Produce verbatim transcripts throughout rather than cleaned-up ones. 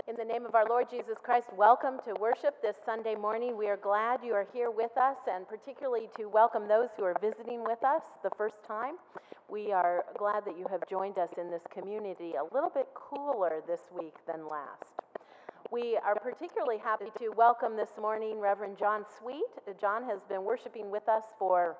In the name of our Lord Jesus Christ, welcome to worship this Sunday morning. We are glad you are here with us, and particularly to welcome those who are visiting with us the first time. We are glad that you have joined us in this community, a little bit cooler this week than last. We are particularly happy to welcome this morning Reverend John Sweet. John has been worshiping with us for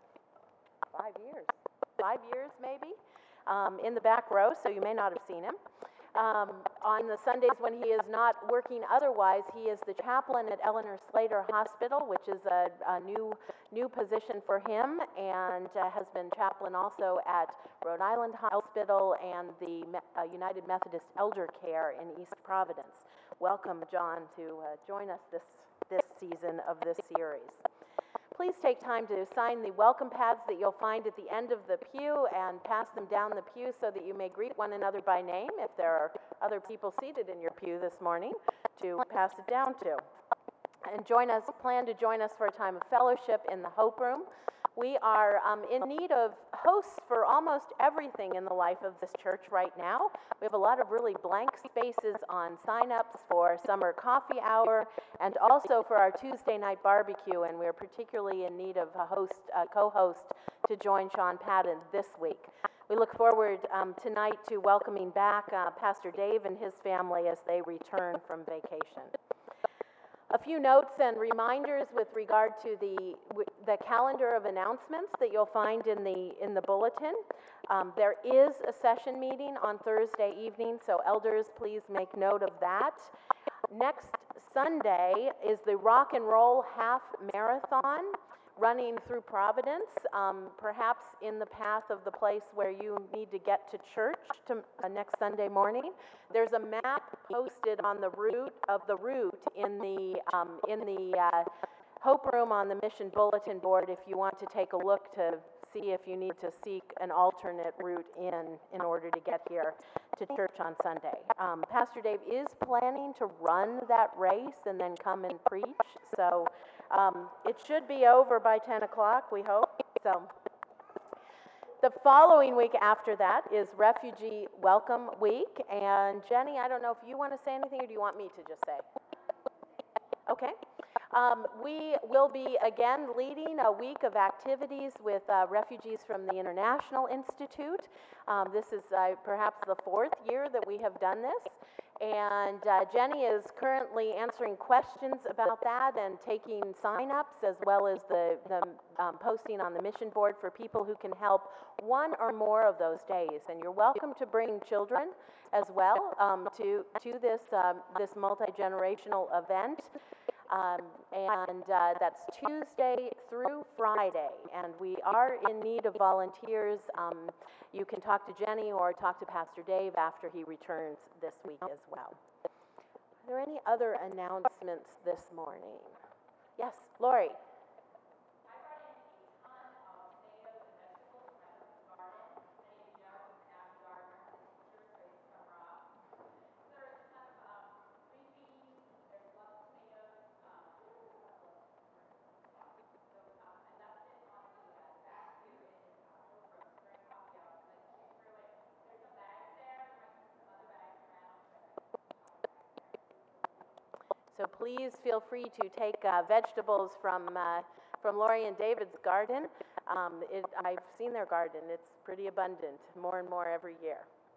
five years, five years maybe, um, in the back row, so you may not have seen him. Um, on the Sundays when he is not working otherwise, he is the chaplain at Eleanor Slater Hospital, which is a, a new new position for him, and uh, has been chaplain also at Rhode Island Hospital and the uh, United Methodist Elder Care in East Providence. Welcome, John, to uh, join us this, this season of this series. Please take time to sign the welcome pads that you'll find at the end of the pew and pass them down the pew so that you may greet one another by name if there are other people seated in your pew this morning to pass it down to. And join us, plan to join us for a time of fellowship in the Hope Room. We are um, in need of hosts for almost everything in the life of this church right now. We have a lot of really blank spaces on sign-ups for summer coffee hour and also for our Tuesday night barbecue, and we're particularly in need of a host, a co-host to join Sean Patton this week. We look forward um, tonight to welcoming back uh, Pastor Dave and his family as they return from vacation. A few notes and reminders with regard to the the calendar of announcements that you'll find in the in the bulletin. Um, there is a session meeting on Thursday evening, so elders, please make note of that. Next Sunday is the Rock and Roll Half Marathon running through Providence, um, perhaps in the path of the place where you need to get to church to, uh, next Sunday morning. There's a map posted on the route of the route in the um, in the uh, Hope Room on the Mission Bulletin Board if you want to take a look to see if you need to seek an alternate route in in order to get here to church on Sunday. Um, Pastor Dave is planning to run that race and then come and preach, so um, it should be over by ten o'clock, we hope. So the following week after that is Refugee Welcome Week, and Jenny, I don't know if you want to say anything or do you want me to just say? Okay. Um, we will be again leading a week of activities with uh, refugees from the International Institute. Um, this is uh, perhaps the fourth year that we have done this. And uh, Jenny is currently answering questions about that and taking sign-ups as well as the, the um, posting on the mission board for people who can help one or more of those days. And you're welcome to bring children as well um, to, to this, um, this multi-generational event. Um, and uh, that's Tuesday through Friday, and we are in need of volunteers. Um, you can talk to Jenny or talk to Pastor Dave after he returns this week as well. Are there any other announcements this morning? Yes, Lori. So please feel free to take uh, vegetables from uh, from Lori and David's garden. Um, it, I've seen their garden. It's pretty abundant, more and more every year.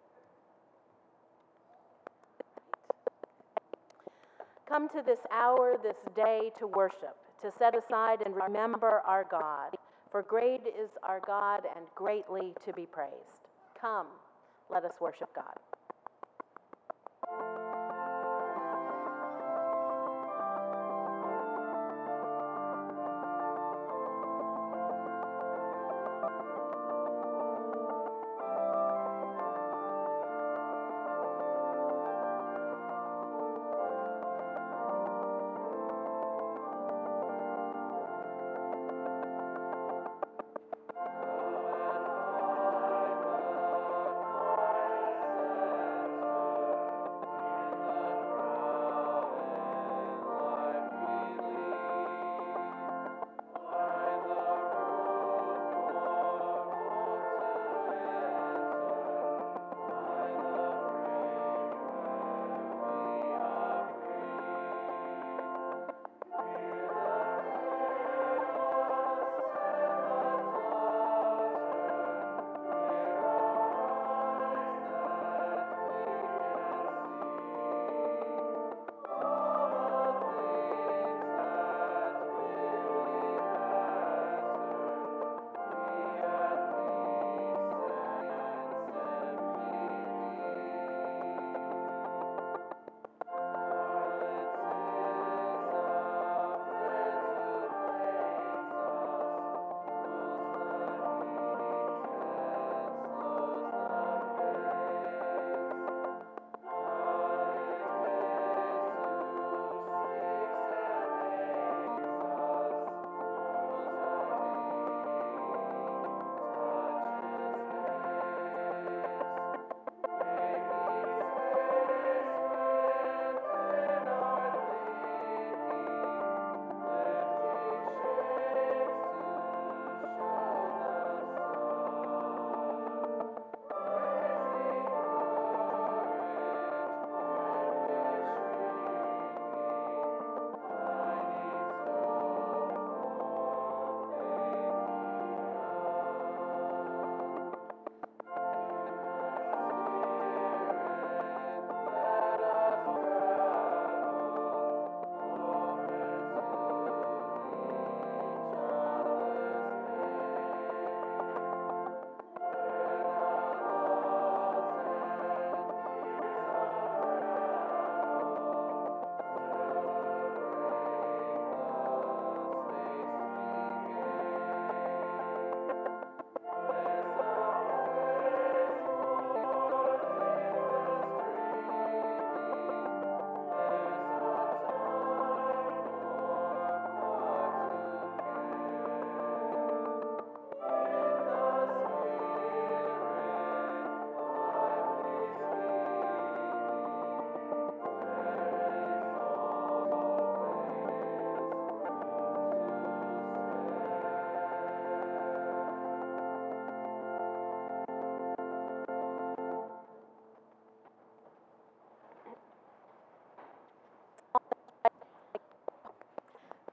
Come to this hour, this day, to worship, to set aside and remember our God. For great is our God and greatly to be praised. Come, let us worship God.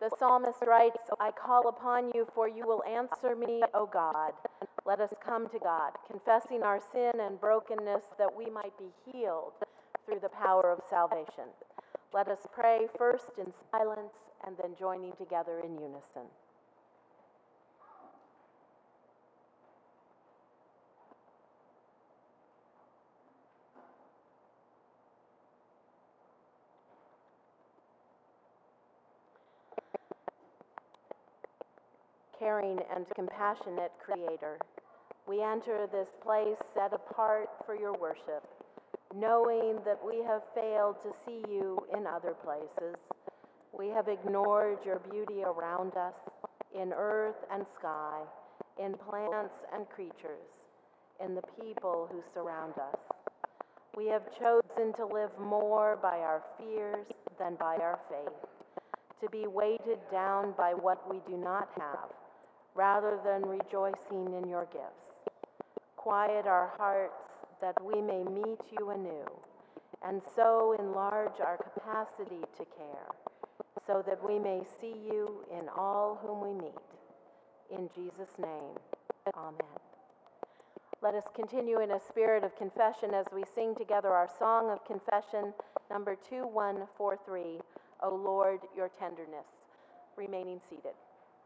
The psalmist writes, I call upon you, for you will answer me, O God. Let us come to God, confessing our sin and brokenness that we might be healed through the power of salvation. Let us pray first in silence and then joining together in unison. Caring and compassionate Creator, we enter this place set apart for your worship, knowing that we have failed to see you in other places. We have ignored your beauty around us, in earth and sky, in plants and creatures, in the people who surround us. We have chosen to live more by our fears than by our faith, to be weighted down by what we do not have, rather than rejoicing in your gifts. Quiet our hearts that we may meet you anew, and so enlarge our capacity to care, so that we may see you in all whom we meet. In Jesus' name, amen. Let us continue in a spirit of confession as we sing together our song of confession, number two one four three, O Lord, your tenderness. Remaining seated.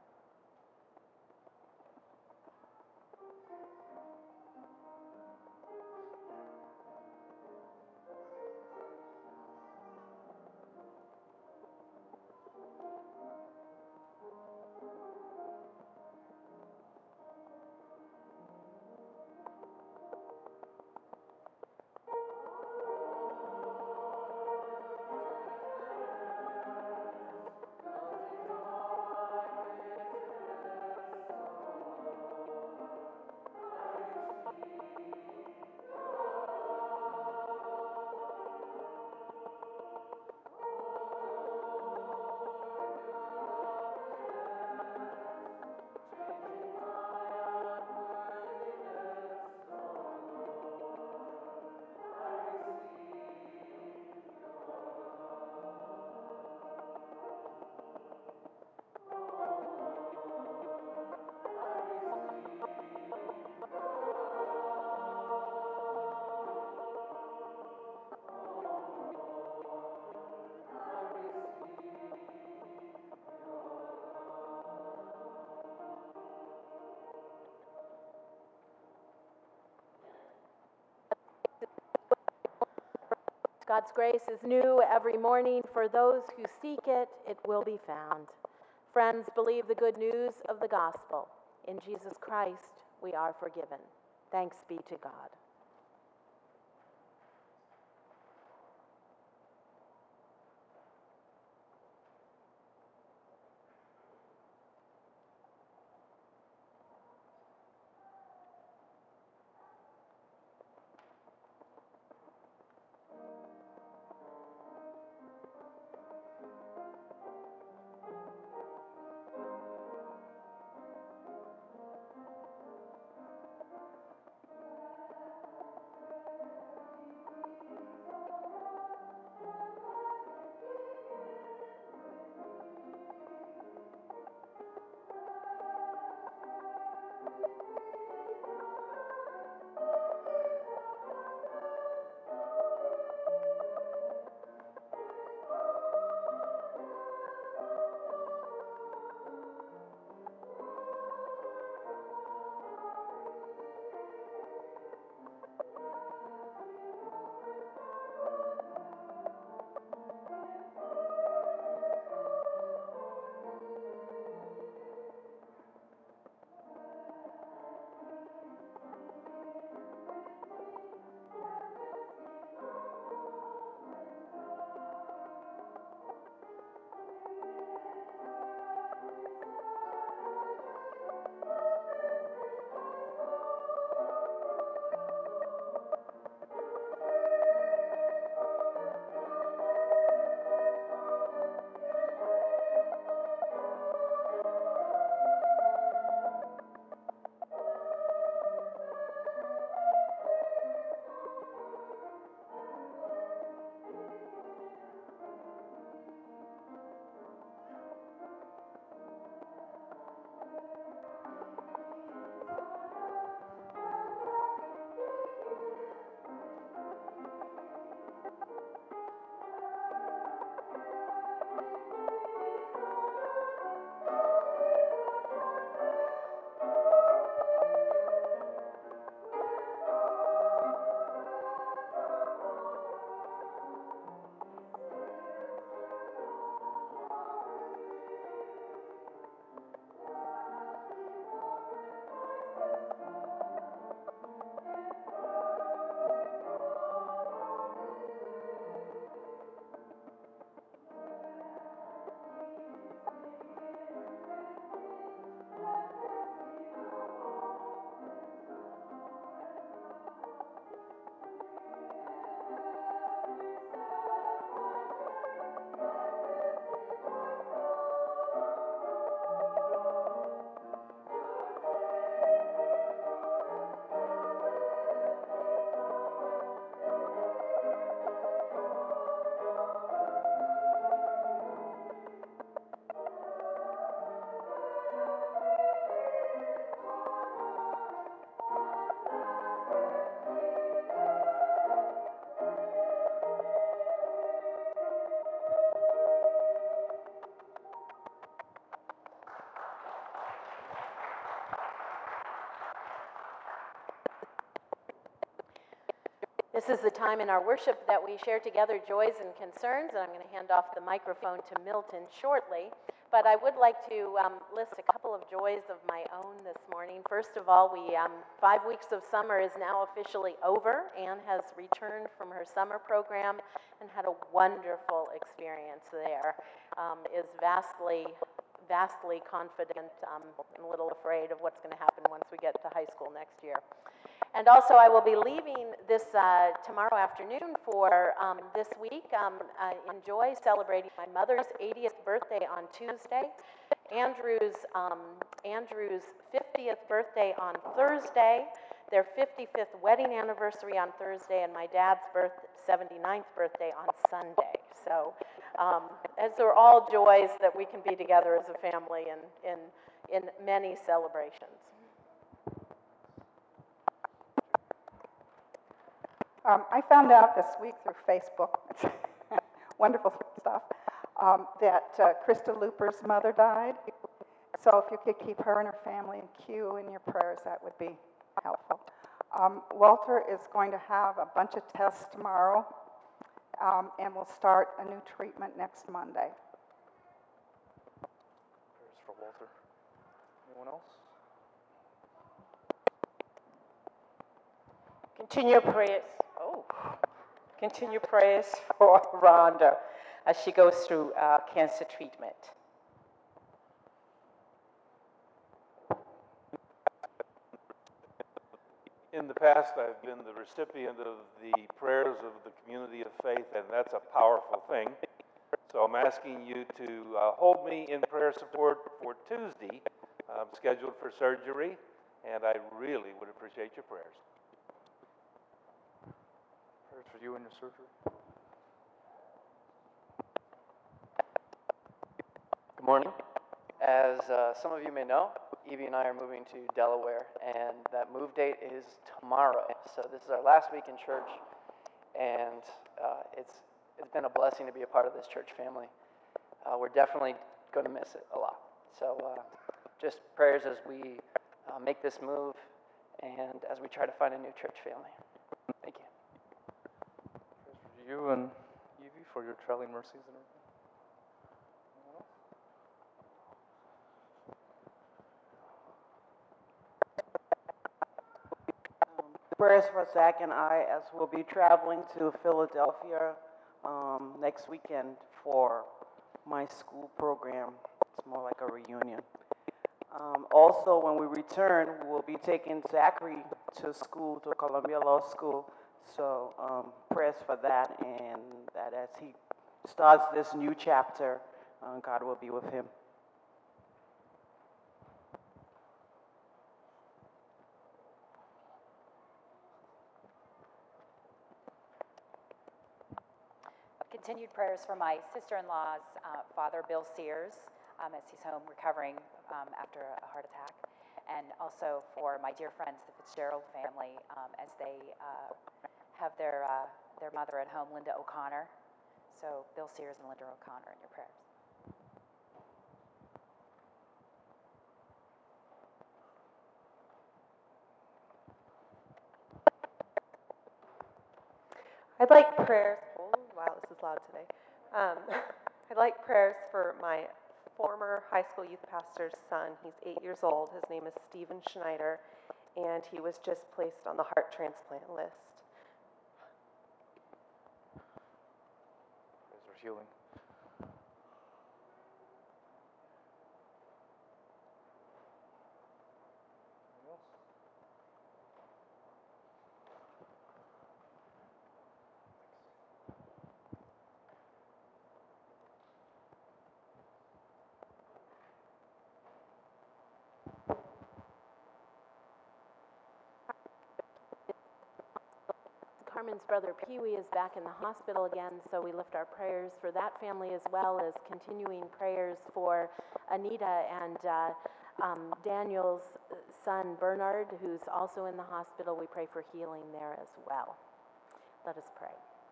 God's grace is new every morning. For those who seek it, it will be found. Friends, believe the good news of the gospel. In Jesus Christ, we are forgiven. Thanks be to God. This is the time in our worship that we share together joys and concerns, and I'm going to hand off the microphone to Milton shortly. But I would like to um, list a couple of joys of my own this morning. First of all, we um, five weeks of summer is now officially over. Anne has returned from her summer program and had a wonderful experience there. Um, is vastly, vastly confident. Um, I'm a little afraid of what's going to happen once we get to high school next year. And also, I will be leaving this uh, tomorrow afternoon for um, this week. Um, I enjoy celebrating my mother's eightieth birthday on Tuesday, Andrew's um, Andrew's fiftieth birthday on Thursday, their fifty-fifth wedding anniversary on Thursday, and my dad's birth, seventy-ninth birthday on Sunday. So, um, as they're all joys that we can be together as a family in in in many celebrations. Um, I found out this week through Facebook, wonderful stuff, um, that uh, Krista Looper's mother died. So if you could keep her and her family in queue in your prayers, that would be helpful. Um, Walter is going to have a bunch of tests tomorrow, um, and we'll start a new treatment next Monday. Prayers for Walter. Anyone else? Continue prayers. Oh, continue prayers for Rhonda as she goes through uh, cancer treatment. In the past, I've been the recipient of the prayers of the community of faith, and that's a powerful thing. So I'm asking you to uh, hold me in prayer support for Tuesday. I'm scheduled for surgery, and I really would appreciate your prayers. Prayers for you and your surgery. Good morning. As uh, some of you may know, Evie and I are moving to Delaware, and that move date is tomorrow. So this is our last week in church, and uh, it's it's been a blessing to be a part of this church family. Uh, we're definitely going to miss it a lot. So uh, just prayers as we uh, make this move and as we try to find a new church family. Thank you. Prayers for you and Evie for your traveling mercies and everything. Prayers for Zach and I as we'll be traveling to Philadelphia um, next weekend for my school program. It's more like a reunion. Um, also, when we return, we'll be taking Zachary to school, to Columbia Law School. So um, prayers for that, and that as he starts this new chapter, uh, God will be with him. Continued prayers for my sister-in-law's uh, father, Bill Sears, um, as he's home recovering um, after a heart attack, and also for my dear friends, the Fitzgerald family, um, as they uh, have their uh, their mother at home, Linda O'Connor. So Bill Sears and Linda O'Connor in your prayers. I'd like prayers. Oh, wow, this is loud today. Um, I'd like prayers for my former high school youth pastor's son. He's eight years old. His name is Stephen Schneider, and he was just placed on the heart transplant list. Prayers for healing. Anyone else? Carmen's brother Pee Wee is back in the hospital again, so we lift our prayers for that family as well as continuing prayers for Anita and uh, um, Daniel's son Bernard, who's also in the hospital. We pray for healing there as well. Let us pray.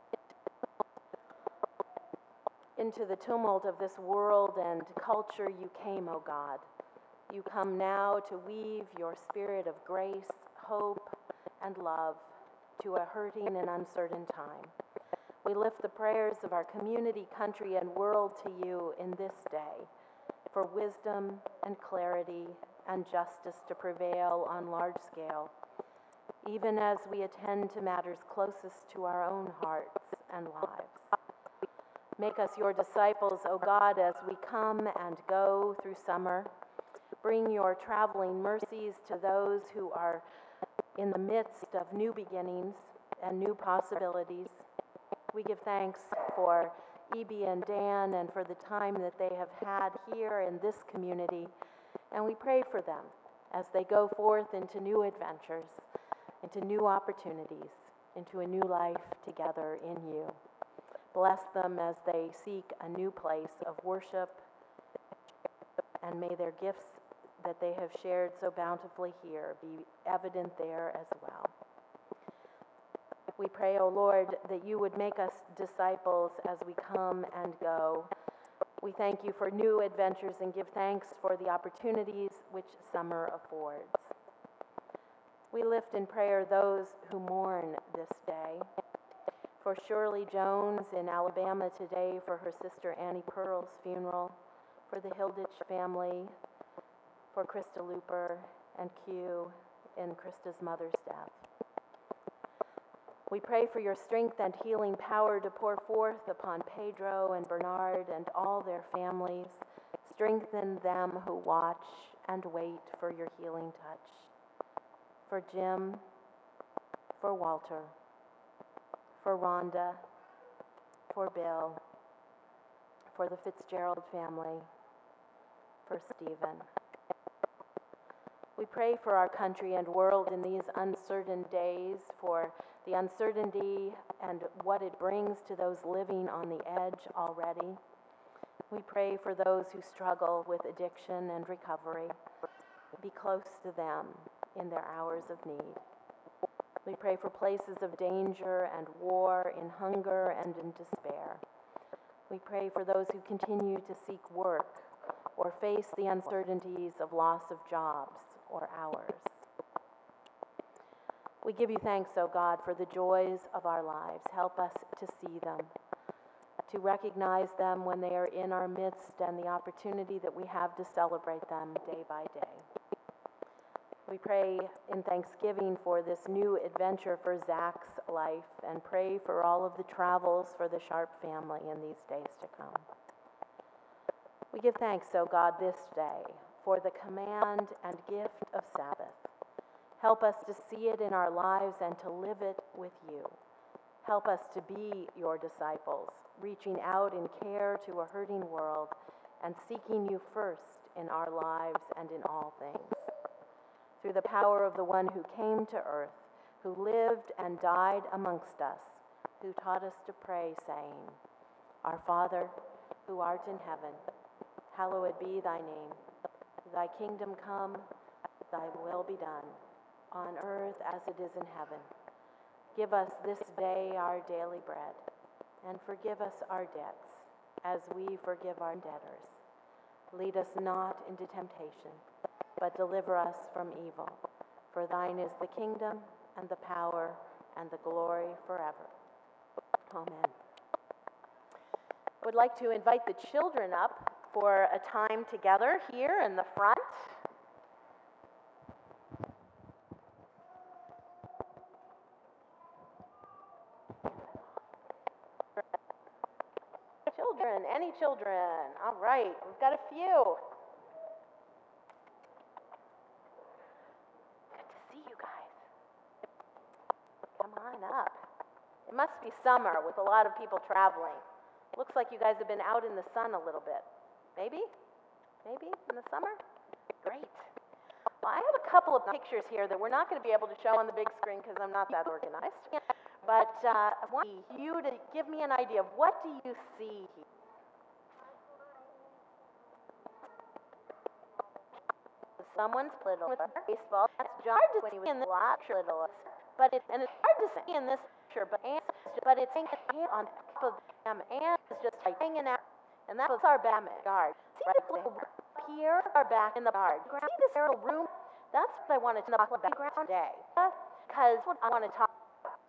Into the tumult of this world and culture you came, O God. You come now to weave your spirit of grace, hope, and love to a hurting and uncertain time. We lift the prayers of our community, country, and world to you in this day for wisdom and clarity and justice to prevail on large scale, even as we attend to matters closest to our own hearts and lives. Make us your disciples, O God, as we come and go through summer. Bring your traveling mercies to those who are in the midst of new beginnings and new possibilities. We give thanks for Eby and Dan and for the time that they have had here in this community, and we pray for them as they go forth into new adventures, into new opportunities, into a new life together in you. Bless them as they seek a new place of worship, and may their gifts that they have shared so bountifully here be evident there as well. We pray, O Lord, that you would make us disciples as we come and go. We thank you for new adventures and give thanks for the opportunities which summer affords. We lift in prayer those who mourn this day. For Shirley Jones in Alabama today for her sister Annie Pearl's funeral, for the Hilditch family, for Krista Looper and Q in Krista's mother's death. We pray for your strength and healing power to pour forth upon Pedro and Bernard and all their families. Strengthen them who watch and wait for your healing touch. For Jim, for Walter, for Rhonda, for Bill, for the Fitzgerald family, for Stephen. We pray for our country and world in these uncertain days, for the uncertainty and what it brings to those living on the edge already. We pray for those who struggle with addiction and recovery. Be close to them in their hours of need. We pray for places of danger and war, in hunger and in despair. We pray for those who continue to seek work or face the uncertainties of loss of jobs or hours. We give you thanks, O God, for the joys of our lives. Help us to see them, to recognize them when they are in our midst, and the opportunity that we have to celebrate them day by day. We pray in thanksgiving for this new adventure for Zach's life, and pray for all of the travels for the Sharp family in these days to come. We give thanks, O God, this day for the command and gift of Sabbath. Help us to see it in our lives and to live it with you. Help us to be your disciples, reaching out in care to a hurting world and seeking you first in our lives and in all things. Through the power of the one who came to earth, who lived and died amongst us, who taught us to pray, saying, Our Father, who art in heaven, hallowed be thy name. Thy kingdom come, thy will be done, on earth as it is in heaven. Give us this day our daily bread, and forgive us our debts, as we forgive our debtors. Lead us not into temptation, but deliver us from evil. For thine is the kingdom, and the power, and the glory forever. Amen. I would like to invite the children up for a time together here in the front. Children, any children? All right, we've got a few. Good to see you guys. Come on up. It must be summer with a lot of people traveling. Looks like you guys have been out in the sun a little bit. Maybe? Maybe in the summer? Great. Well, I have a couple of pictures here that we're not going to be able to show on the big screen because I'm not that organized. But uh, I want you to give me an idea of what do you see here? Someone's little baseball. That's hard to see in this little, but it's and it's hard to see in this picture. But but it's hanging on top of them, and it's just like hanging out. And that was our backyard. See this little room here? Our back in the yard. See this little room? That's what I wanted to know about the background today. Because what I want to talk about.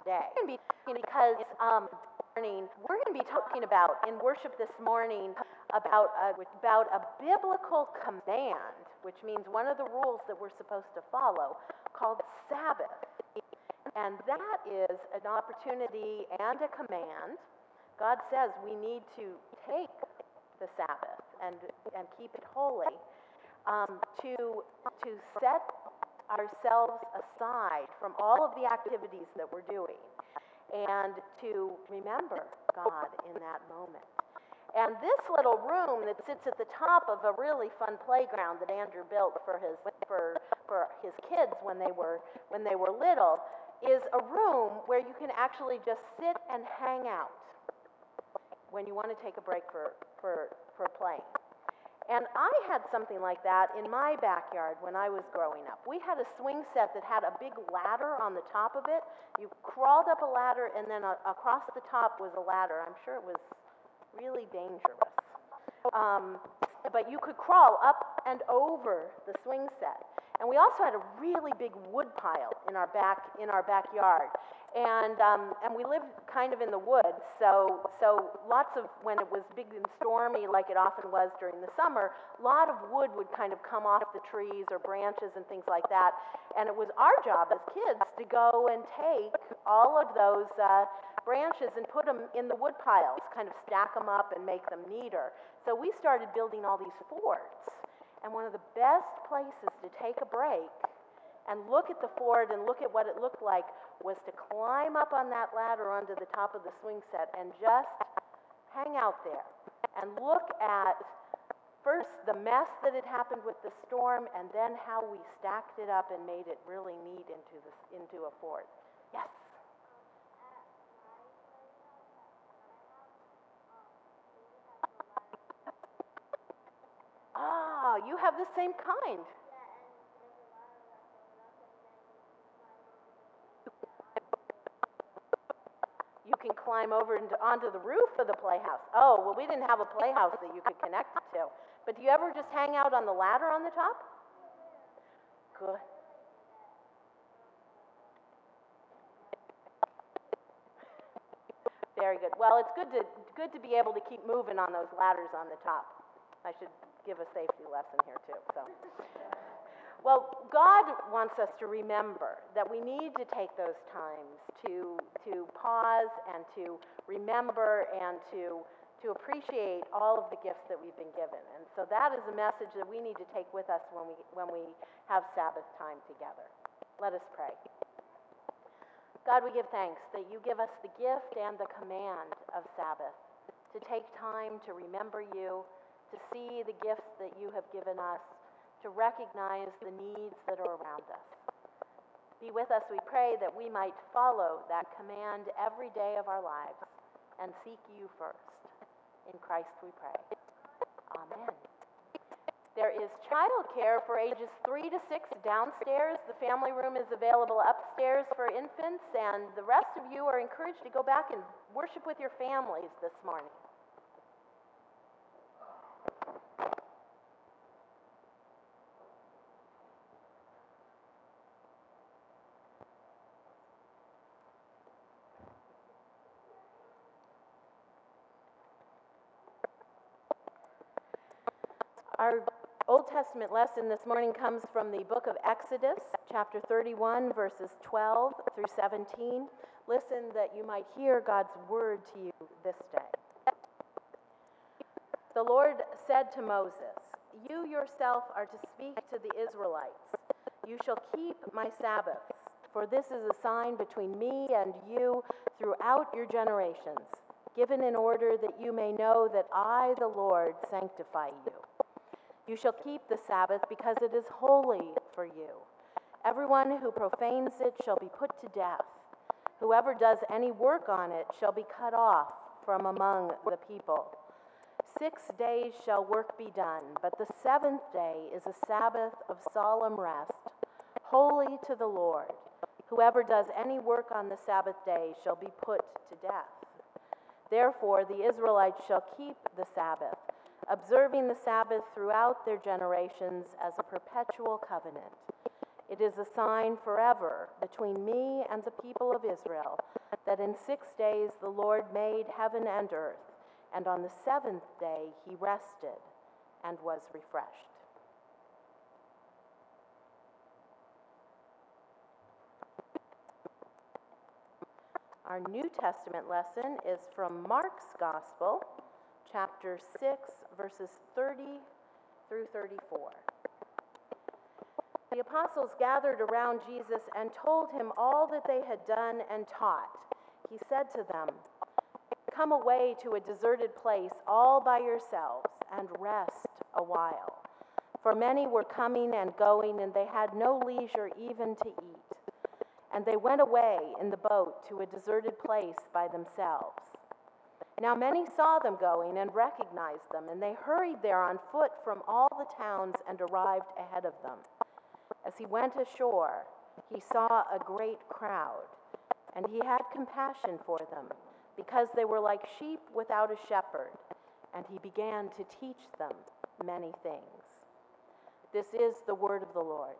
today. We're going to be talking because um, morning, we're going to be talking about in worship this morning about a, about a biblical command, which means one of the rules that we're supposed to follow, called Sabbath. And that is an opportunity and a command. God says we need to take the Sabbath and and keep it holy, um, to to set ourselves aside from all of the activities that we're doing, and to remember God in that moment. And this little room that sits at the top of a really fun playground that Andrew built for his for for his kids when they were when they were little is a room where you can actually just sit and hang out when you want to take a break for for for playing. And I had something like that in my backyard when I was growing up. We had a swing set that had a big ladder on the top of it. You crawled up a ladder, and then a, across the top was a ladder. I'm sure it was really dangerous. Um, but you could crawl up and over the swing set. And we also had a really big wood pile in our back in our backyard. And um, and we lived kind of in the woods, so so lots of, when it was big and stormy like it often was during the summer, a lot of wood would kind of come off the trees or branches and things like that. And it was our job as kids to go and take all of those uh, branches and put them in the wood piles, kind of stack them up and make them neater. So we started building all these forts. And one of the best places to take a break and look at the fort and look at what it looked like was to climb up on that ladder onto the top of the swing set and just hang out there and look at first the mess that had happened with the storm, and then how we stacked it up and made it really neat into this into a fort. Yes. Ah, you have the same kind. You can climb over into, onto the roof of the playhouse. Oh, well, we didn't have a playhouse that you could connect to. But do you ever just hang out on the ladder on the top? Good. Very good. Well, it's good to good to be able to keep moving on those ladders on the top. I should give a safety lesson here too. So, well, God wants us to remember that we need to take those times to to pause and to remember and to to appreciate all of the gifts that we've been given. And so that is a message that we need to take with us when we when we have Sabbath time together. Let us pray. God, we give thanks that you give us the gift and the command of Sabbath, to take time to remember you, to see the gifts that you have given us, to recognize the needs that are around us. Be with us, we pray, that we might follow that command every day of our lives and seek you first. In Christ we pray. Amen. There is childcare for ages three to six downstairs. The family room is available upstairs for infants, and the rest of you are encouraged to go back and worship with your families this morning. Our Old Testament lesson this morning comes from the book of Exodus, chapter thirty-one, verses twelve through seventeen. Listen that you might hear God's word to you this day. The Lord said to Moses, "You yourself are to speak to the Israelites. You shall keep my Sabbaths, for this is a sign between me and you throughout your generations, given in order that you may know that I, the Lord, sanctify you. You shall keep the Sabbath because it is holy for you. Everyone who profanes it shall be put to death. Whoever does any work on it shall be cut off from among the people. Six days shall work be done, but the seventh day is a Sabbath of solemn rest, holy to the Lord. Whoever does any work on the Sabbath day shall be put to death. Therefore the Israelites shall keep the Sabbath, observing the Sabbath throughout their generations as a perpetual covenant. It is a sign forever between me and the people of Israel that in six days the Lord made heaven and earth, and on the seventh day he rested and was refreshed. Our New Testament lesson is from Mark's Gospel, chapter six, verses thirty through thirty-four. The apostles gathered around Jesus and told him all that they had done and taught. He said to them, "Come away to a deserted place all by yourselves and rest a while." For many were coming and going, and they had no leisure even to eat. And they went away in the boat to a deserted place by themselves. Now many saw them going and recognized them, and they hurried there on foot from all the towns and arrived ahead of them. As he went ashore, he saw a great crowd, and he had compassion for them, because they were like sheep without a shepherd, and he began to teach them many things. This is the word of the Lord.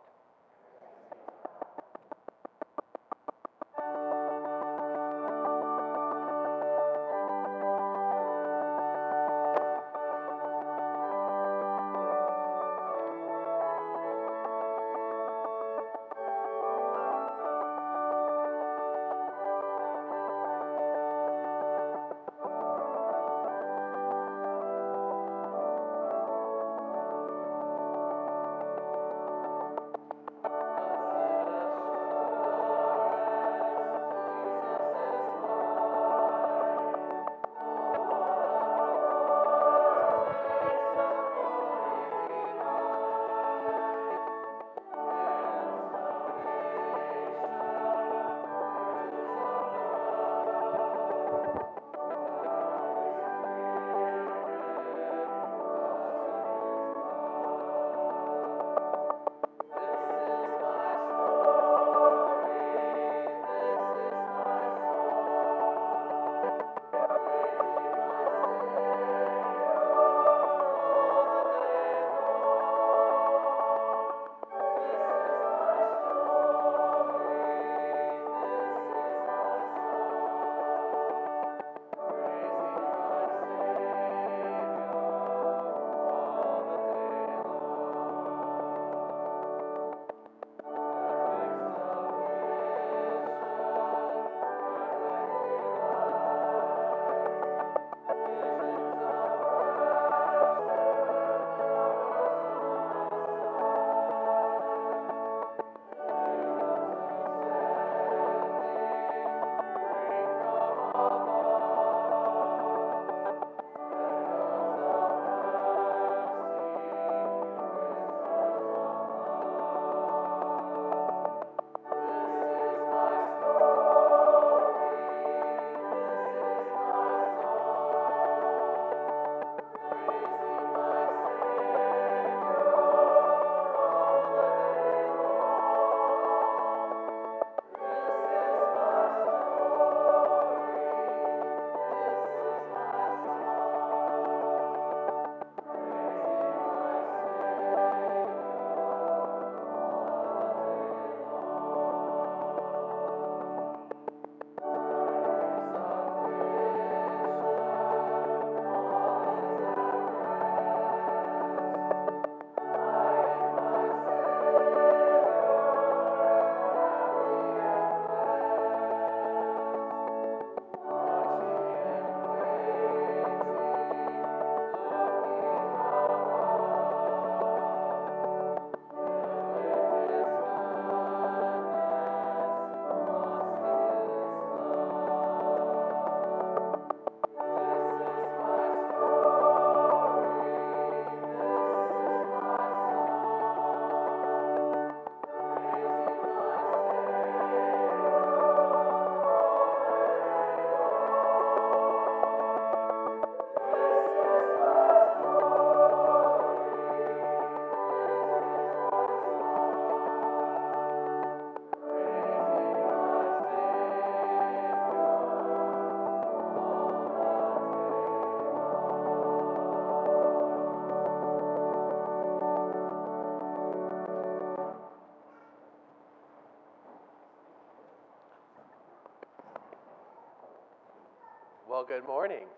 Well, good morning.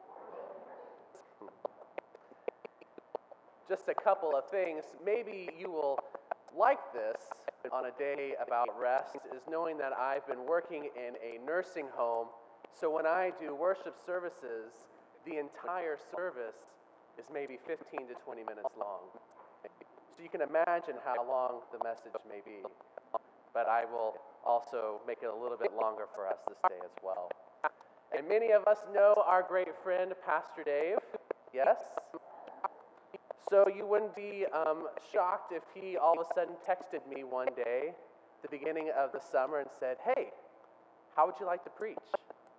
Just a couple of things. Maybe you will like this on a day about rest, is knowing that I've been working in a nursing home. So when I do worship services, the entire service is maybe fifteen to twenty minutes long. So you can imagine how long the message may be. But I will also make it a little bit longer for us this day as well. And many of us know our great friend, Pastor Dave. Yes? So you wouldn't be um, shocked if he all of a sudden texted me one day, the beginning of the summer, and said, "Hey, how would you like to preach?"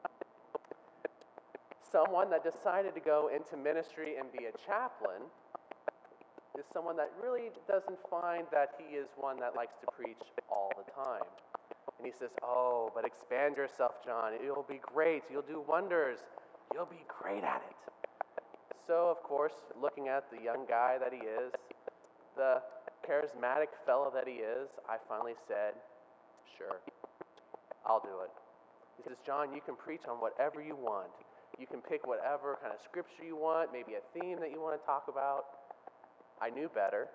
Someone that decided to go into ministry and be a chaplain is someone that really doesn't find that he is one that likes to preach all the time. And he says, "Oh, but expand yourself, John. It'll be great. You'll do wonders. You'll be great at it." So, of course, looking at the young guy that he is, the charismatic fellow that he is, I finally said, "Sure, I'll do it." He says, "John, you can preach on whatever you want. You can pick whatever kind of scripture you want, maybe a theme that you want to talk about." I knew better.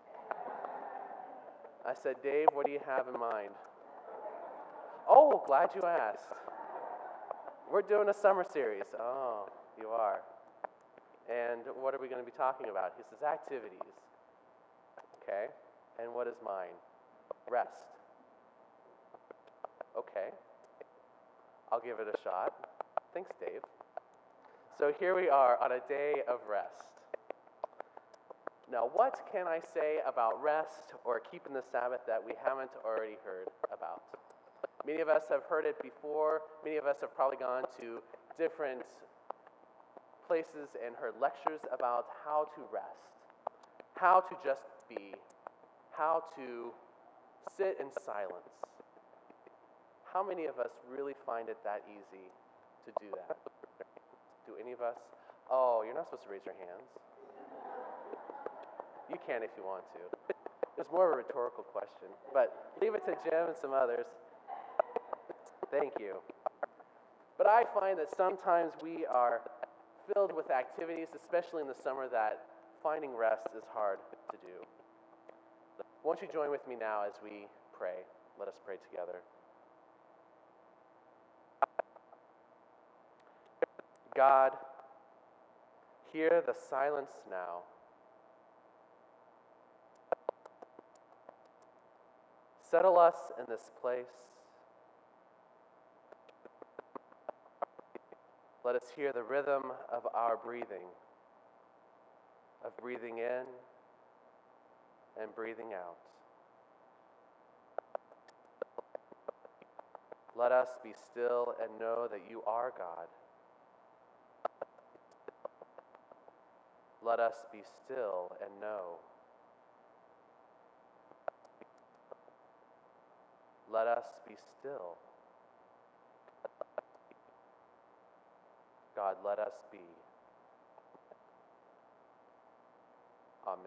I said, "Dave, what do you have in mind?" "Oh, glad you asked. We're doing a summer series." "Oh, you are. And what are we going to be talking about?" He says, "Activities." "Okay. And what is mine?" "Rest." "Okay. I'll give it a shot." "Thanks, Dave." So here we are on a day of rest. Now, what can I say about rest or keeping the Sabbath that we haven't already heard about? Many of us have heard it before. Many of us have probably gone to different places and heard lectures about how to rest, how to just be, how to sit in silence. How many of us really find it that easy to do that? Do any of us? Oh, you're not supposed to raise your hands. You can if you want to. It's more of a rhetorical question, but leave it to Jim and some others. Thank you. But I find that sometimes we are filled with activities, especially in the summer, that finding rest is hard to do. Won't you join with me now as we pray? Let us pray together. God, hear the silence now. Settle us in this place. Let us hear the rhythm of our breathing, of breathing in and breathing out. Let us be still and know that you are God. Let us be still and know. Let us be still. God, let us be. Amen.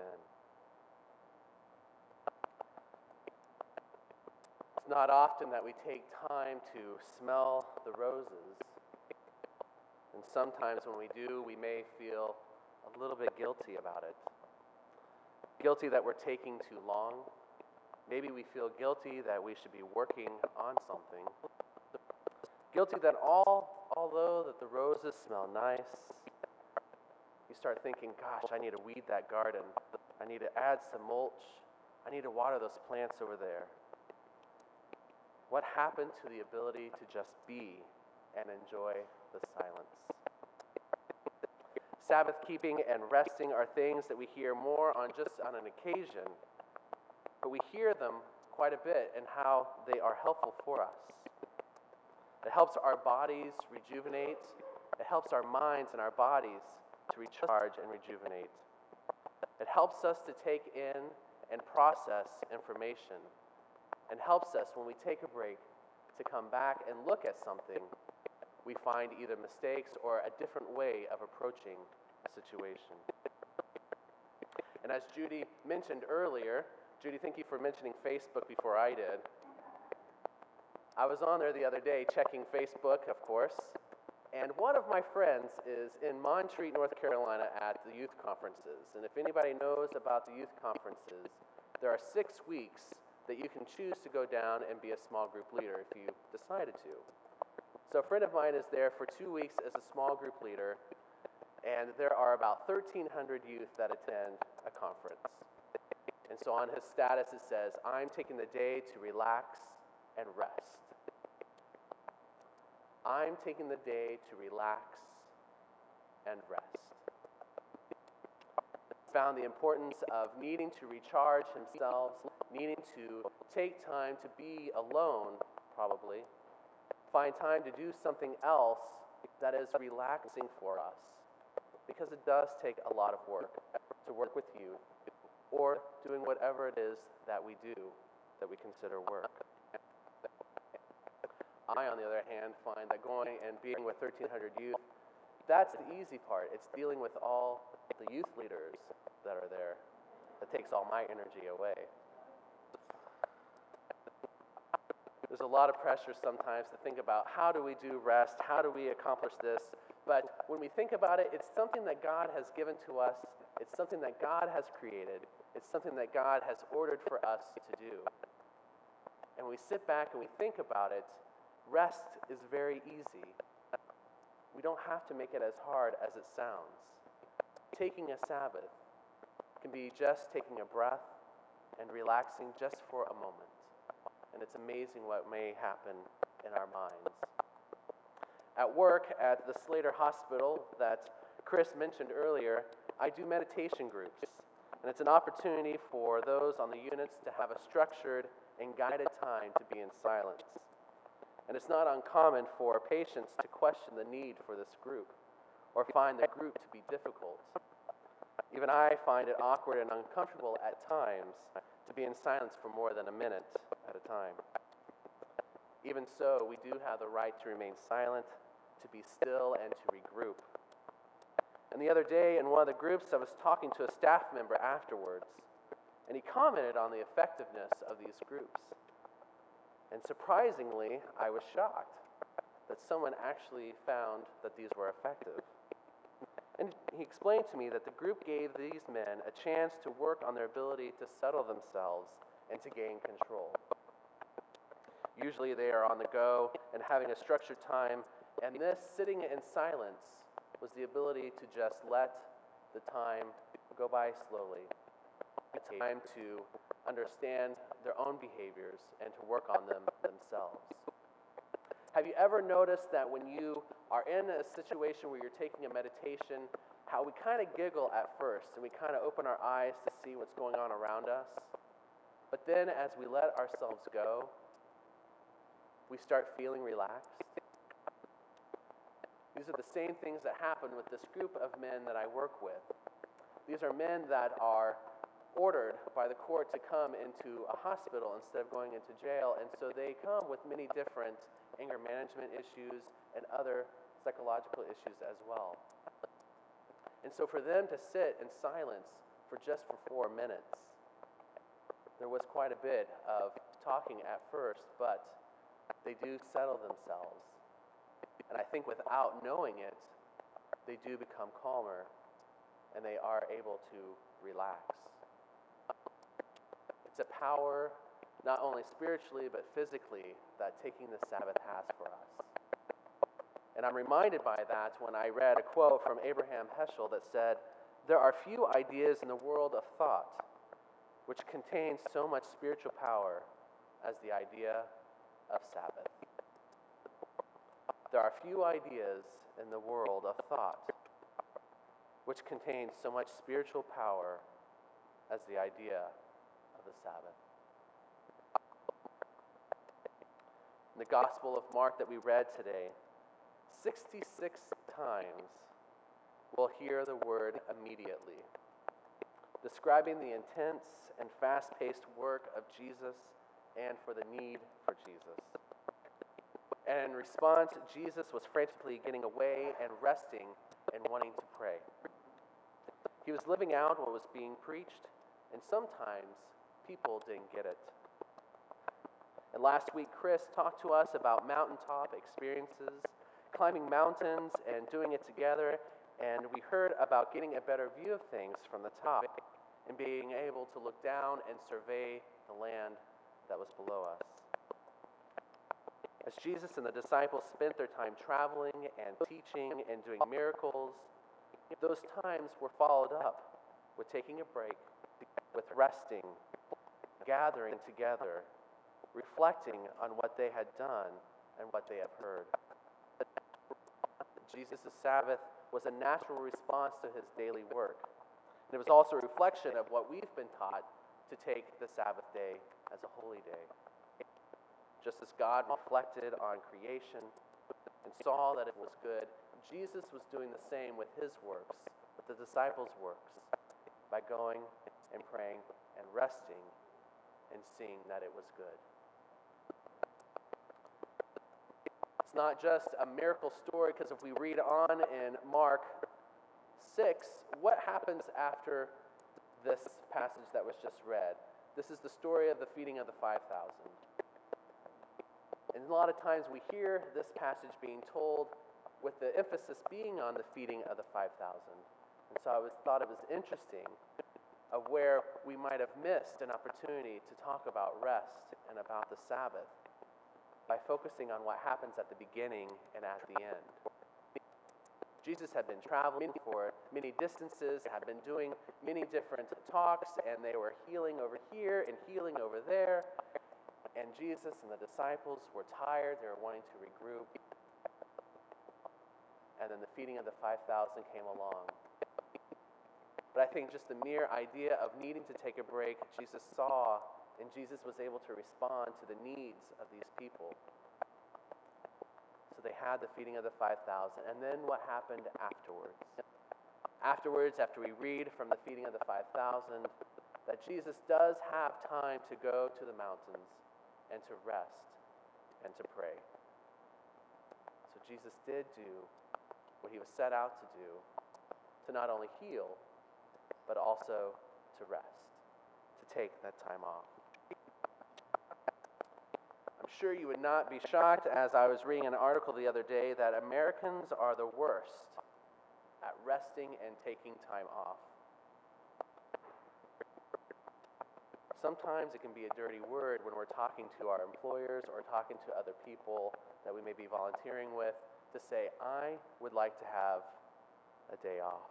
It's not often that we take time to smell the roses. And sometimes when we do, we may feel a little bit guilty about it. Guilty that we're taking too long. Maybe we feel guilty that we should be working on something. Guilty that all, although that the roses smell nice, you start thinking, gosh, I need to weed that garden. I need to add some mulch. I need to water those plants over there. What happened to the ability to just be and enjoy the silence? Sabbath keeping and resting are things that we hear more on just on an occasion, but we hear them quite a bit and how they are helpful for us. It helps our bodies rejuvenate. It helps our minds and our bodies to recharge and rejuvenate. It helps us to take in and process information, and helps us when we take a break to come back and look at something. We find either mistakes or a different way of approaching a situation. And as Judy mentioned earlier, Judy, thank you for mentioning Facebook before I did. I was on there the other day checking Facebook, of course, And one of my friends is in Montreat, North Carolina at the youth conferences. And if anybody knows about the youth conferences, there are six weeks that you can choose to go down and be a small group leader if you decided to. So a friend of mine is there for two weeks as a small group leader, and there are about thirteen hundred youth that attend a conference. And so on his status it says, I'm taking the day to relax and rest. I'm taking the day to relax and rest. Found the importance of needing to recharge themselves, needing to take time to be alone, probably, find time to do something else that is relaxing for us, because it does take a lot of work to work with you, or doing whatever it is that we do that we consider work. I, on the other hand, find that going and being with thirteen hundred youth, that's the easy part. It's dealing with all the youth leaders that are there that takes all my energy away. There's a lot of pressure sometimes to think about how do we do rest, how do we accomplish this, but when we think about it, it's something that God has given to us, it's something that God has created, it's something that God has ordered for us to do. And we sit back and we think about it, rest is very easy. We don't have to make it as hard as it sounds. Taking a Sabbath can be just taking a breath and relaxing just for a moment. And it's amazing what may happen in our minds. At work at the Slater Hospital that Chris mentioned earlier, I do meditation groups. And it's an opportunity for those on the units to have a structured and guided time to be in silence. And it's not uncommon for patients to question the need for this group or find the group to be difficult. Even I find it awkward and uncomfortable at times to be in silence for more than a minute at a time. Even so, we do have the right to remain silent, to be still, and to regroup. And the other day in one of the groups, I was talking to a staff member afterwards, and he commented on the effectiveness of these groups. And surprisingly, I was shocked that someone actually found that these were effective. And he explained to me that the group gave these men a chance to work on their ability to settle themselves and to gain control. Usually they are on the go and having a structured time, and this sitting in silence was the ability to just let the time go by slowly. A time to understand their own behaviors and to work on them themselves. Have you ever noticed that when you are in a situation where you're taking a meditation, how we kind of giggle at first and we kind of open our eyes to see what's going on around us? But then as we let ourselves go, we start feeling relaxed. These are the same things that happen with this group of men that I work with. These are men that are ordered by the court to come into a hospital instead of going into jail, and so they come with many different anger management issues and other psychological issues as well. And so for them to sit in silence for just for four minutes, there was quite a bit of talking at first, but they do settle themselves. And I think without knowing it, they do become calmer and they are able to relax. It's a power, not only spiritually, but physically, that taking the Sabbath has for us. And I'm reminded by that when I read a quote from Abraham Heschel that said, "There are few ideas in the world of thought which contain so much spiritual power as the idea of Sabbath." There are few ideas in the world of thought which contain so much spiritual power as the idea of the Sabbath. In the Gospel of Mark that we read today, sixty-six times we'll hear the word immediately, describing the intense and fast-paced work of Jesus and for the need for Jesus. And in response, Jesus was frantically getting away and resting and wanting to pray. He was living out what was being preached, and sometimes people didn't get it. And last week, Chris talked to us about mountaintop experiences, climbing mountains and doing it together, and we heard about getting a better view of things from the top and being able to look down and survey the land that was below us. As Jesus and the disciples spent their time traveling and teaching and doing miracles, those times were followed up with taking a break, with resting, gathering together, reflecting on what they had done and what they have heard. Jesus' Sabbath was a natural response to his daily work. And it was also a reflection of what we've been taught to take the Sabbath day as a holy day. Just as God reflected on creation and saw that it was good, Jesus was doing the same with his works, with the disciples' works, by going and praying and resting and seeing that it was good. It's not just a miracle story, because if we read on in Mark six, what happens after this passage that was just read? This is the story of the feeding of the five thousand. And a lot of times we hear this passage being told with the emphasis being on the feeding of the five thousand. And so I was, thought it was interesting of where we might have missed an opportunity to talk about rest and about the Sabbath by focusing on what happens at the beginning and at the end. Jesus had been traveling for many distances, had been doing many different talks, and they were healing over here and healing over there. And Jesus and the disciples were tired, they were wanting to regroup. And then the feeding of the five thousand came along. But I think just the mere idea of needing to take a break, Jesus saw, and Jesus was able to respond to the needs of these people. So they had the feeding of the five thousand. And then what happened afterwards? Afterwards, after we read from the feeding of the five thousand, that Jesus does have time to go to the mountains and to rest and to pray. So Jesus did do what he was set out to do, to not only heal, but also to rest, to take that time off. I'm sure you would not be shocked, as I was reading an article the other day, that Americans are the worst at resting and taking time off. Sometimes it can be a dirty word when we're talking to our employers or talking to other people that we may be volunteering with to say, I would like to have a day off.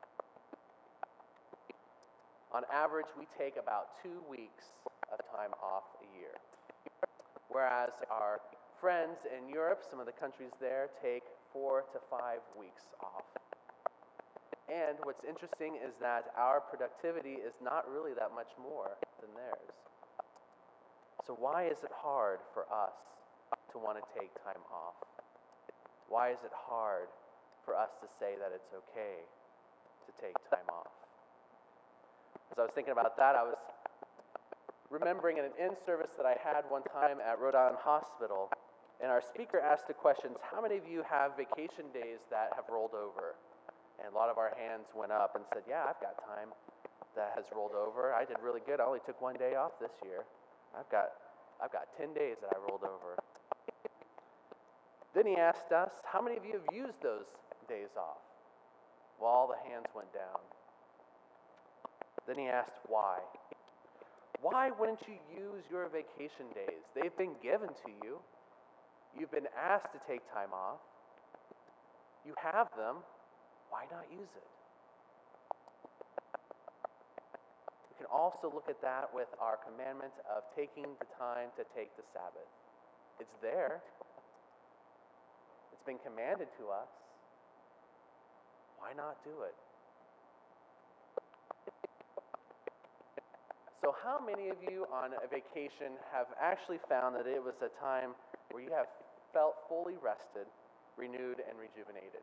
On average, we take about two weeks of time off a year, whereas our friends in Europe, some of the countries there, take four to five weeks off. And what's interesting is that our productivity is not really that much more than theirs. So why is it hard for us to want to take time off? Why is it hard for us to say that it's okay to take time off? As I was thinking about that, I was remembering an in-service that I had one time at Rhode Island Hospital, and our speaker asked the questions, how many of you have vacation days that have rolled over? And a lot of our hands went up and said, yeah, I've got time that has rolled over. I did really good. I only took one day off this year. I've got, I've got ten days that I rolled over. Then he asked us, how many of you have used those days off? Well, all the hands went down. Then he asked why. Why wouldn't you use your vacation days? They've been given to you. You've been asked to take time off. You have them. Why not use it? We can also look at that with our commandment of taking the time to take the Sabbath. It's there. It's been commanded to us. Why not do it? So how many of you on a vacation have actually found that it was a time where you have felt fully rested, renewed, and rejuvenated?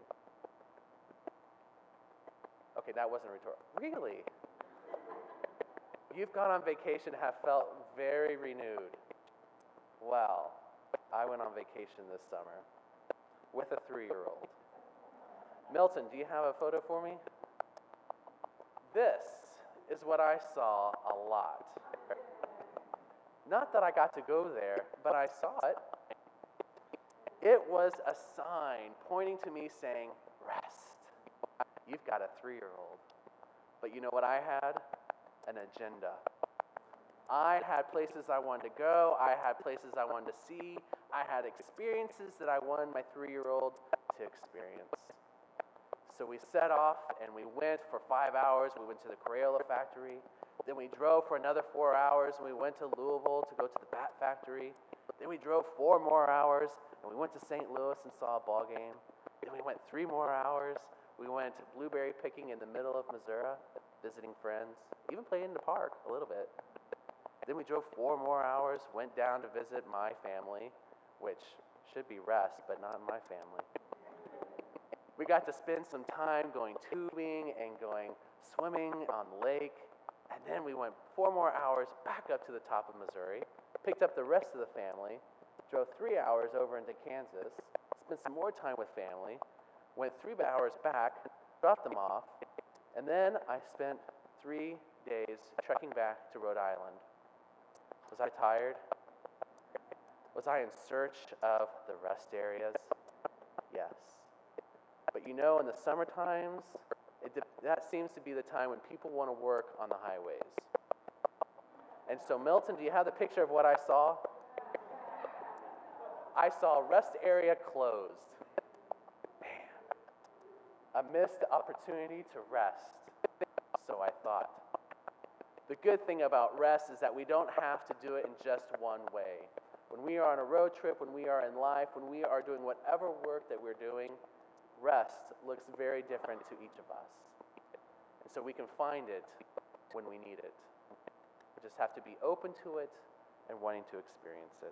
Okay, that wasn't rhetorical. Really? You've gone on vacation and have felt very renewed. Well, I went on vacation this summer with a three-year-old. Milton, do you have a photo for me? This is what I saw a lot. Not that I got to go there, but I saw it. It was a sign pointing to me saying, rest. You've got a three-year-old. But you know what I had? An agenda. I had places I wanted to go. I had places I wanted to see. I had experiences that I wanted my three-year-old to experience. So we set off and we went for five hours. We went to the Crayola factory. Then we drove for another four hours and we went to Louisville to go to the Bat Factory. Then we drove four more hours and we went to Saint Louis and saw a ball game. Then we went three more hours. We went blueberry picking in the middle of Missouri, visiting friends, even played in the park a little bit. Then we drove four more hours, went down to visit my family, which should be rest, but not my family. We got to spend some time going tubing and going swimming on the lake. And then we went four more hours back up to the top of Missouri, picked up the rest of the family, drove three hours over into Kansas, spent some more time with family, went three hours back, dropped them off, and then I spent three days trekking back to Rhode Island. Was I tired? Was I in search of the rest areas? Yes. But you know, in the summer times, it de- that seems to be the time when people want to work on the highways. And so, Milton, do you have the picture of what I saw? I saw rest area closed. Man, a missed opportunity to rest, so I thought. The good thing about rest is that we don't have to do it in just one way. When we are on a road trip, when we are in life, when we are doing whatever work that we're doing, rest looks very different to each of us. And so we can find it when we need it. We just have to be open to it and wanting to experience it.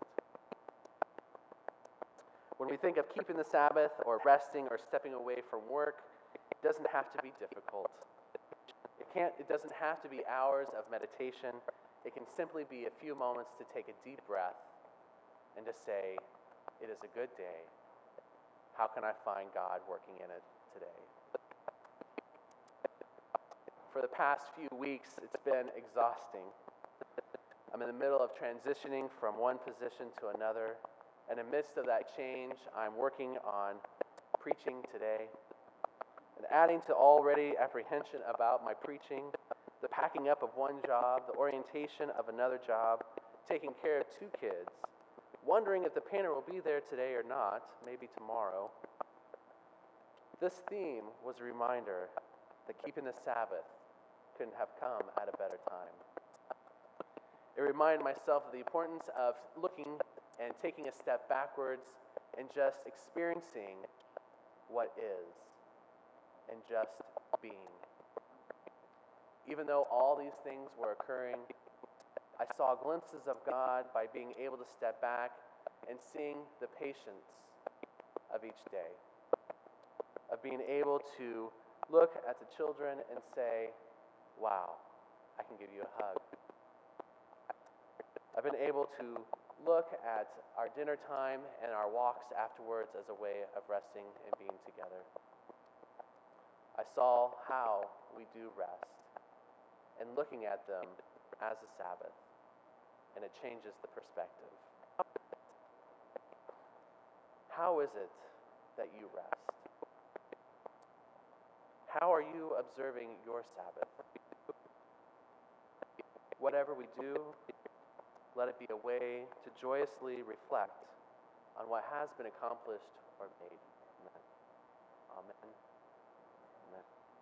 When we think of keeping the Sabbath or resting or stepping away from work, it doesn't have to be difficult. It can't, it doesn't have to be hours of meditation. It can simply be a few moments to take a deep breath and to say, it is a good day. How can I find God working in it today? For the past few weeks, it's been exhausting. I'm in the middle of transitioning from one position to another. And in the midst of that change, I'm working on preaching today. And adding to already apprehension about my preaching, the packing up of one job, the orientation of another job, taking care of two kids, wondering if the painter will be there today or not, maybe tomorrow. This theme was a reminder that keeping the Sabbath couldn't have come at a better time. It reminded myself of the importance of looking and taking a step backwards and just experiencing what is and just being. Even though all these things were occurring, I saw glimpses of God by being able to step back and seeing the patience of each day, of being able to look at the children and say, wow, I can give you a hug. I've been able to look at our dinner time and our walks afterwards as a way of resting and being together. I saw how we do rest and looking at them as a Sabbath, and it changes the perspective. How is it that you rest? How are you observing your Sabbath? Whatever we do, let it be a way to joyously reflect on what has been accomplished or made. Amen. Amen. Amen.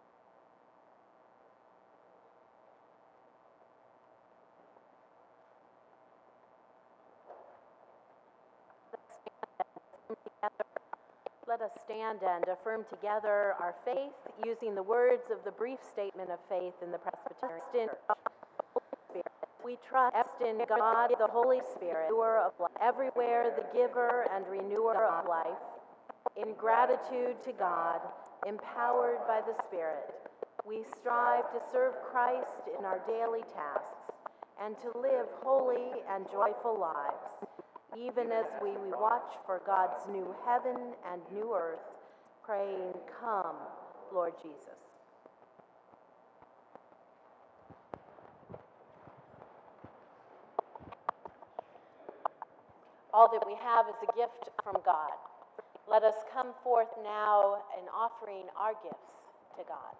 Let us stand and affirm together our faith using the words of the brief statement of faith in the Presbyterian Church. We trust in God, the Holy Spirit, doer of life, everywhere the giver and renewer of life. In gratitude to God, empowered by the Spirit, we strive to serve Christ in our daily tasks and to live holy and joyful lives, even as we, we watch for God's new heaven and new earth, praying, come, Lord Jesus. All that we have is a gift from God. Let us come forth now in offering our gifts to God.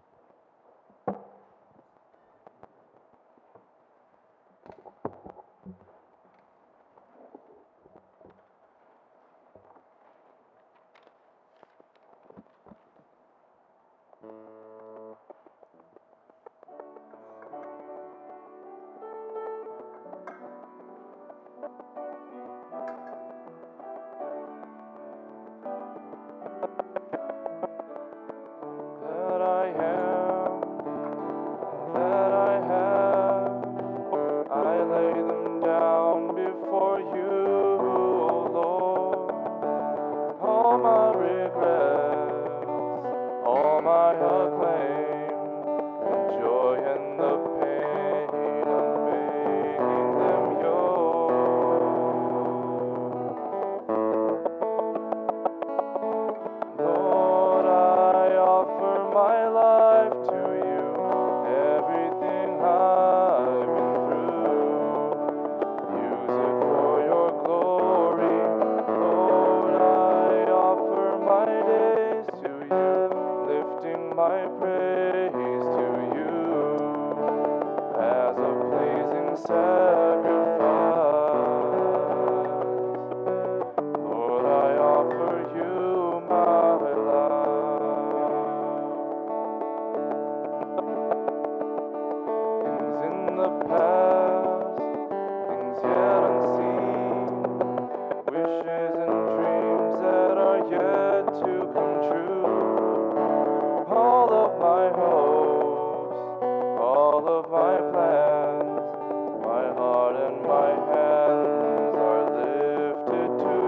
That I am, that I have, I lay them down before you, O Lord. All my regrets, all my acclaim, the joy and the pain of making them yours. Lord, I offer my life to you, everything I've been through. Use it for your glory. Lord, I offer my days to you, lifting my praise to you as a pleasing sacrifice. Lord, I offer you my life. Things in the past, things yet unseen, wishes and dreams that are yet to come true. All of my hopes, all of my plans, my heart and my hands are lifted to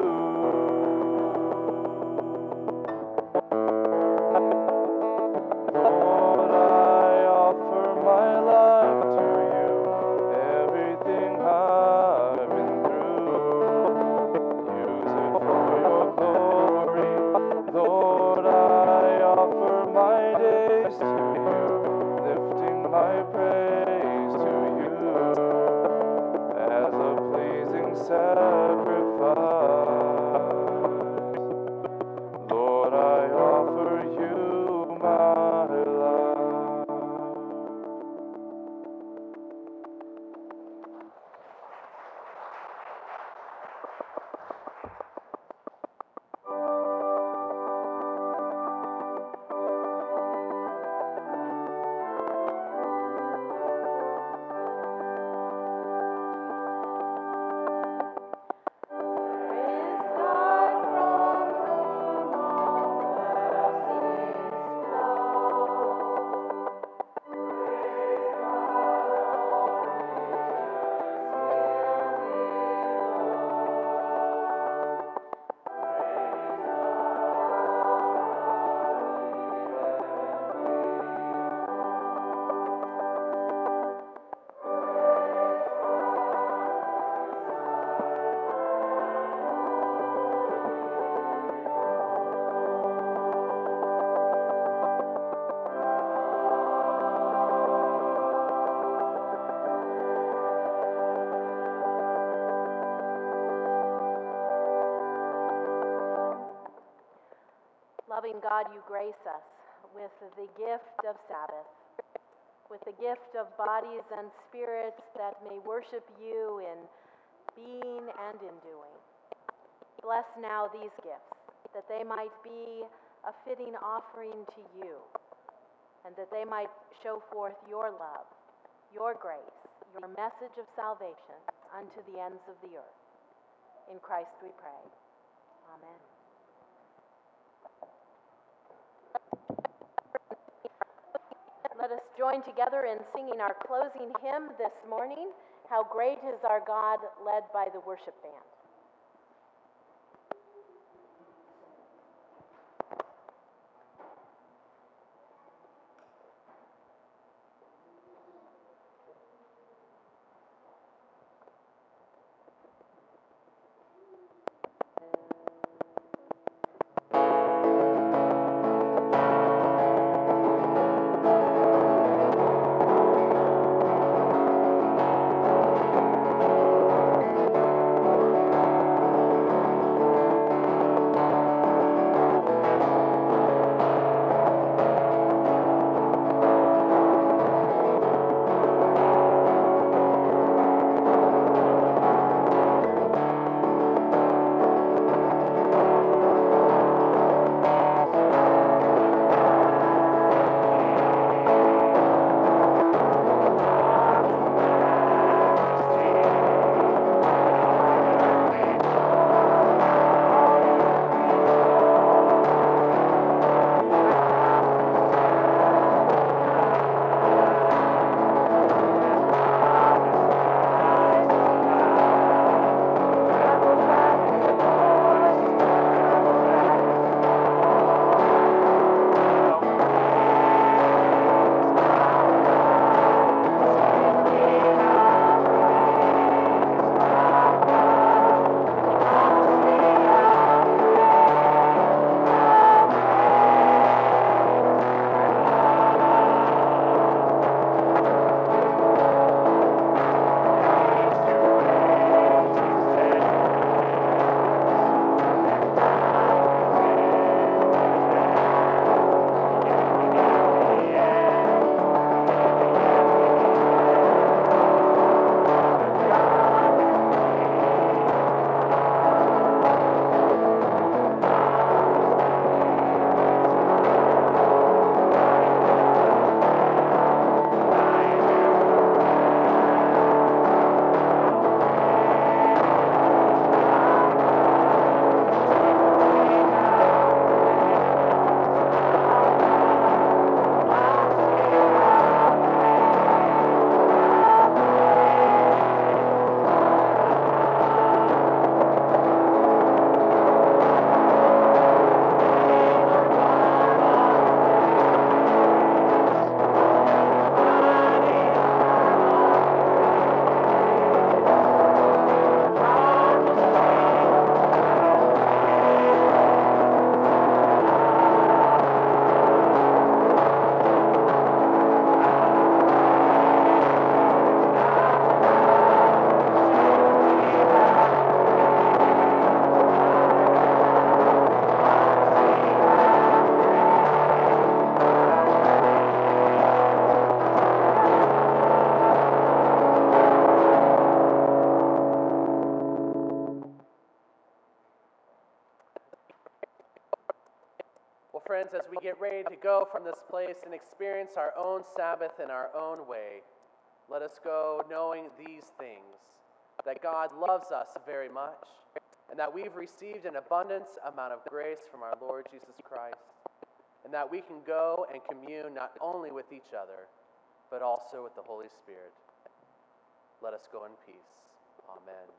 you. Lord, I offer my life to you, everything I've been through. Use it for your glory. Lord, I offer my days to you, lifting my praise to you as a pleasing sacrifice. Lord, I offer you my life. Loving God, you grace us with the gift of Sabbath, with the gift of bodies and spirits that may worship you in being and in doing. Bless now these gifts, that they might be a fitting offering to you, and that they might show forth your love, your grace, your message of salvation unto the ends of the earth. In Christ we pray. Amen. Let us join together in singing our closing hymn this morning, How Great is Our God, led by the worship band. Thank you. friends, as we get ready to go from this place and experience our own Sabbath in our own way, let us go knowing these things, that God loves us very much, and that we've received an abundance amount of grace from our Lord Jesus Christ, and that we can go and commune not only with each other, but also with the Holy Spirit. Let us go in peace. Amen.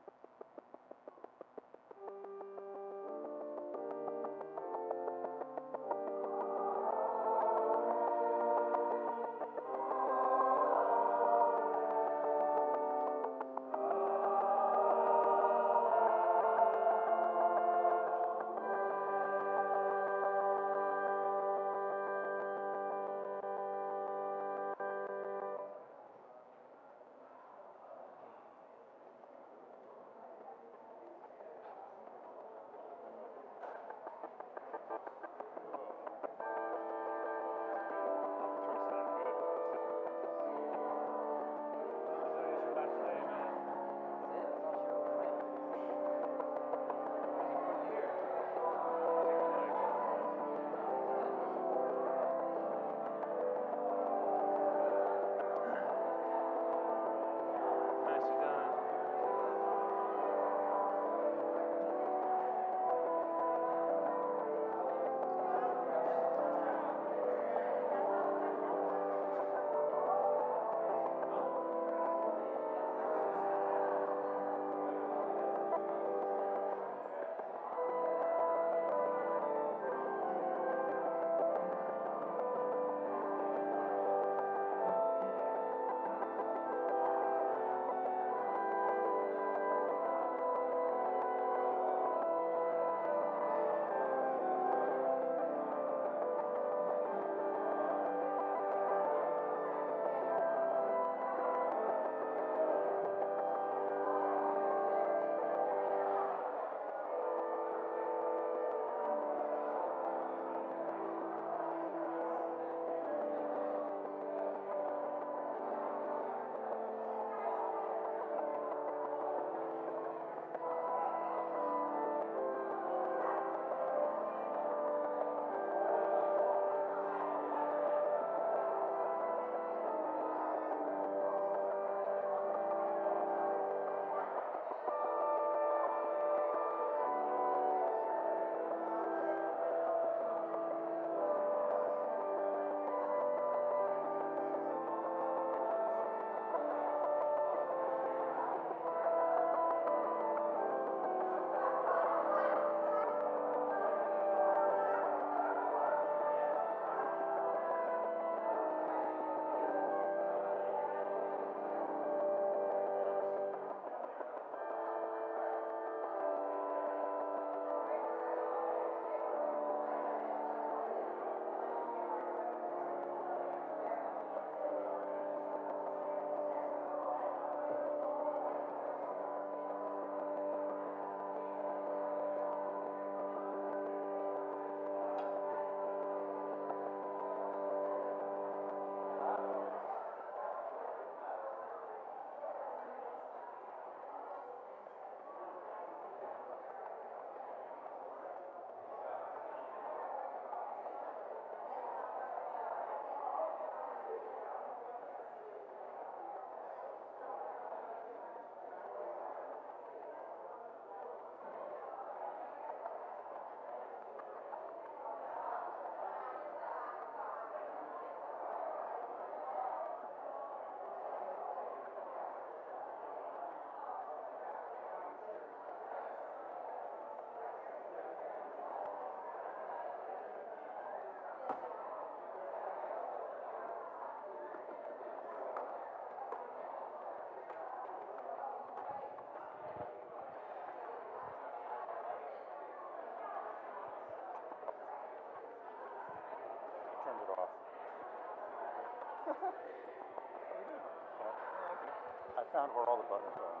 I found where all the buttons are.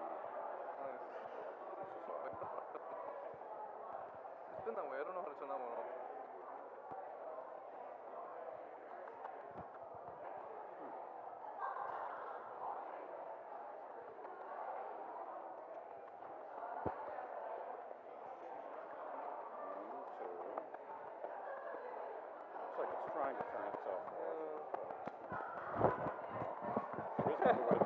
It's been that way. I don't know how to turn that one off. like it's trying to turn itself off. This is the way